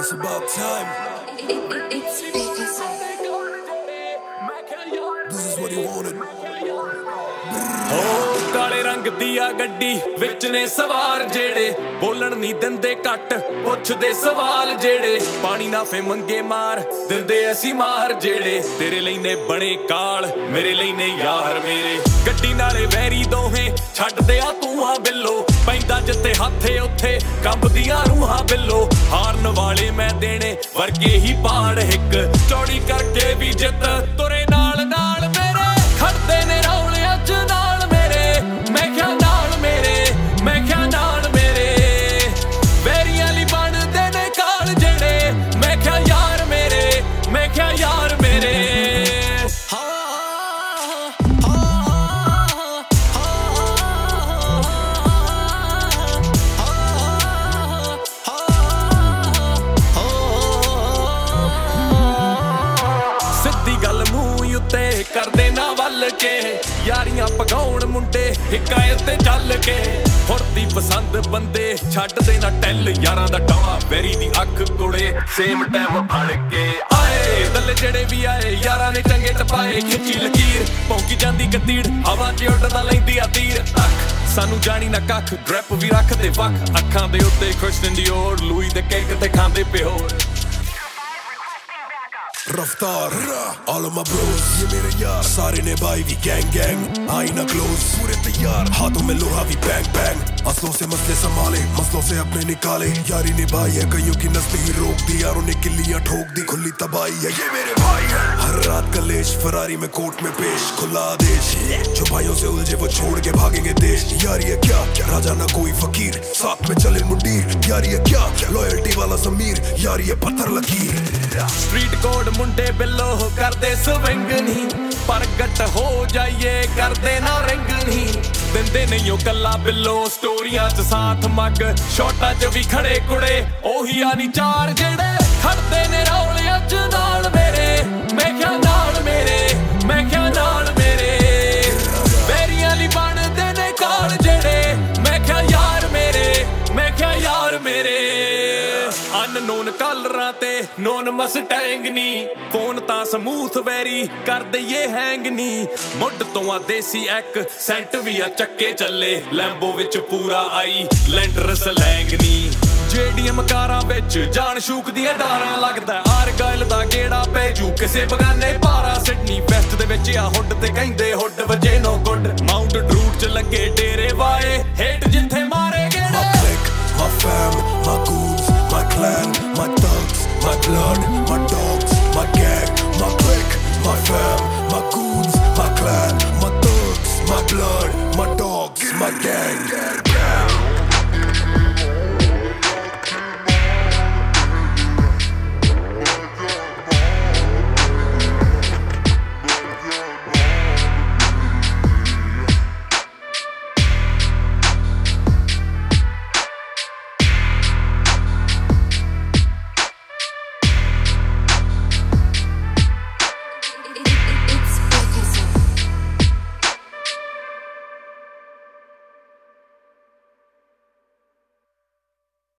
It's about time. This is what you wanted. ਕਾਲੇ ਰੰਗ ਦੀ ਆ ਗੱਡੀ ਵਿੱਚ ਨੇ ਸਵਾਰ ਜਿਹੜੇ ਬੋਲਣ ਨਹੀਂ ਦਿੰਦੇ ਘੱਟ ਪੁੱਛਦੇ ਸਵਾਲ ਜਿਹੜੇ ਪਾਣੀ ਨਾ ਫੇ ਮੰਗੇ ਮਾਰ ਦਿੰਦੇ ਅਸੀਂ ਮਾਰ ਜਿਹੜੇ ਤੇਰੇ ਲਈ ਨੇ ਬਣੇ ਕਾਲ ਮੇਰੇ ਲਈ ਨੇ ਯਾਰ ਮੇਰੇ ਗੱਡੀ ਨਾਲੇ ਵੈਰੀ ਦੋਹੇ ਛੱਡਦੇ ਆ ਤੂੰ ਆ ਬਿੱਲੋ ਪੈਂਦਾ ਜਿੱਥੇ ਹੱਥੇ ਉੱਥੇ ਕੰਬਦੀਆਂ ਰੂਹਾਂ ਬਿੱਲੋ ਹਾਰਨ ਵਾਲੇ ਮੈਂ ਦੇਣੇ ਵਰਗੇ ਹੀ ਪਾੜ ਹਿੱਕ ਚੌੜੀ ਕਰਕੇ ਵੀ ਜਿੱਤ ਤੁਰੇ ਨਾਲ ਨਾਲ ਮੇਰੇ ਖੜਦੇ ਨੇ ਰੌਲੇ ਅੱਜ ਨਾਲ ਮੇਰੇ ਮੈਂ ਕਿਹਾ ਨਾਲ ਮੇਰੇ ਮੈਂ ਕਿਹਾ ਨਾਲ ਮੇਰੇ ਵੈਰੀਆਂ ਲਈ ਬਣਦੇ ਨੇ ਕਾਲ ਜਿਹੜੇ ਮੈਂ ਕਿਹਾ ਯਾਰ ਮੇਰੇ ਮੈਂ ਕਿਹਾ ਯਾਰ ਮੇਰੇ ਸਿੱਧੀ ਗੱਲ ਮੂੰਹ ਉੱਤੇ ਕਰਦੇ ਨਾ ਵੱਲ ਕੇ ਯਾਰੀਆਂ ਪਗਾਉਣ ਮੁੰਡੇ ਹਿਕਾਇਤ ਤੇ ਚੱਲ ਕੇ ਫੁਰਤੀ ਪਸੰਦ ਬੰਦੇ ਛੱਡਦੇ ਨਾ ਟੈਲ ਯਾਰਾਂ ਦਾ ਟਾਵਾ ਵੈਰੀ ਦੀ ਅੱਖ ਕੋਲੇ ਸੇਮ ਟਾਈਮ ਫੜ ਕੇ ਆਏ ਦੱਲੇ ਜਿਹੜੇ ਵੀ ਆਏ ਯਾਰਾਂ ਨੇ ਚੰਗੇ ਟਪਾਏ ਖਿੱਚੀ ਲਕੀਰ ਭੌਂਕੀ ਜਾਂਦੀ ਕਤੀੜ ਹਵਾ 'ਚ ਉੱਡਦਾ ਲੈਂਦੀ ਆ ਤੀਰ ਅੱਖ ਸਾਨੂੰ ਜਾਣੀ ਨਾ ਕੱਖ ਡਰੈਪ ਵੀ ਰੱਖਦੇ ਵੱਖ ਅੱਖਾਂ ਦੇ ਉੱਤੇ ਕ੍ਰਿਸਟਨ ਡਿਓਰ ਲੂਈ ਦੇ ਕੇਕ ਤੇ ਖਾਂਦੇ ਪਿਓਰ रफ्तार all of my bros ये मेरे यार सारे ने भाई भी gang gang आई ना close पूरे तैयार हाथों में लोहा भी bang bang असलों से मसले संभाले मसलों से अपने निकाले यारी निभाई है कईयों की नस्ल ही रोक दी यारों ने किल्लियां ठोक दी खुली तबाही है ये मेरे भाई है हर रात कलेश फरारी में कोर्ट में पेश खुला आदेश जो भाइयों से उलझे वो छोड़ के भागेंगे देश यारी है क्या राजा ना कोई फकीर साथ में चले मुंडीर यारी है क्या लॉयल्टी वाला ज़मीर यारी है पत्थर लकीर स्ट्रीट कोड मुंडे बिल्लो करदे स्विंग नहीं प्रगट हो जाइए करदे ना रिंग नहीं दिंदे नहीं हो कल्ला बिल्लो स्टोरियां च साथ मग शॉटां च भी खड़े कुड़े ओही आनी चार जेड़े खड़दे ने रौले अज नाल मेरे मैं क्या नाल मेरे मैं क्या नाल मेरे वेरियां ली बनदे ने काल जेड़े मैं क्या यार मेरे मैं क्या यार मेरे ਅਨਨੋਨ ਕਾਲਰਾਂ ਤੇ ਨੋਨ ਮਸਟੈਂਗ ਨੀ ਫੋਨ ਤਾਂ ਸਮੂਥ ਵੈਰੀ ਕਰ ਦਈਏ ਹੈਂਗ ਨੀ ਮੁੱਢ ਤੋਂ ਆ ਦੇਸੀ ਐਕ ਸੈਂਟ ਵੀ ਆ ਚੱਕੇ ਚੱਲੇ ਲੈਂਬੋ ਵਿੱਚ ਪੂਰਾ ਆਈ ਲੈਂਡਰ ਸਲੈਂਗ ਨੀ ਜੇਡੀਐਮ ਕਾਰਾਂ ਵਿੱਚ ਜਾਨ ਸ਼ੂਕ ਦੀਆਂ ਡਾਰਾਂ ਲੱਗਦਾ ਆਰਗਾਇਲ ਦਾ ਗੇੜਾ ਪੈ ਜੂ ਕਿਸੇ ਬਗਾਨੇ ਪਾਰਾ ਸਿਡਨੀ ਵੈਸਟ ਦੇ ਵਿੱਚ ਆ ਹੁੱਡ ਤੇ ਕਹਿੰਦੇ ਹੁੱਡ ਵਜੇ ਨੋ ਗੁੱਡ ਮਾਊਂਟ ਡਰੂਟ ਚ ਲੱਗੇ ਡੇਰੇ ਵਾਏ ਹੇਟ ਜਿੱਥੇ ਮਾਰੇ ਗੇੜੇ my fam, my goons, my clan, my thugs, my blood, my dog.